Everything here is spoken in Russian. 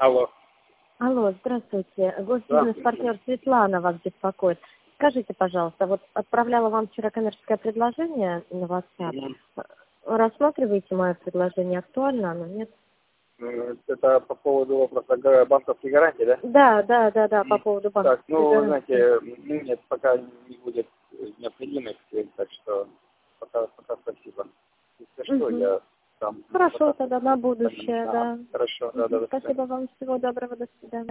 Алло. Алло, здравствуйте. Да. Госбизнес-партнер Светлана вас беспокоит. Скажите, пожалуйста, вот отправляла вам вчера коммерческое предложение на WhatsApp. Рассматриваете мое предложение, актуально оно, нет? Это по поводу вопроса банковской гарантии, да? Да, по поводу банковской Так, ну, гарантии. знаете, нет, пока не будет необходимости, так что пока спасибо. Если что, я там... Хорошо, тогда на будущее, да. Хорошо, да, до свидания. Спасибо вам, всего доброго, до свидания.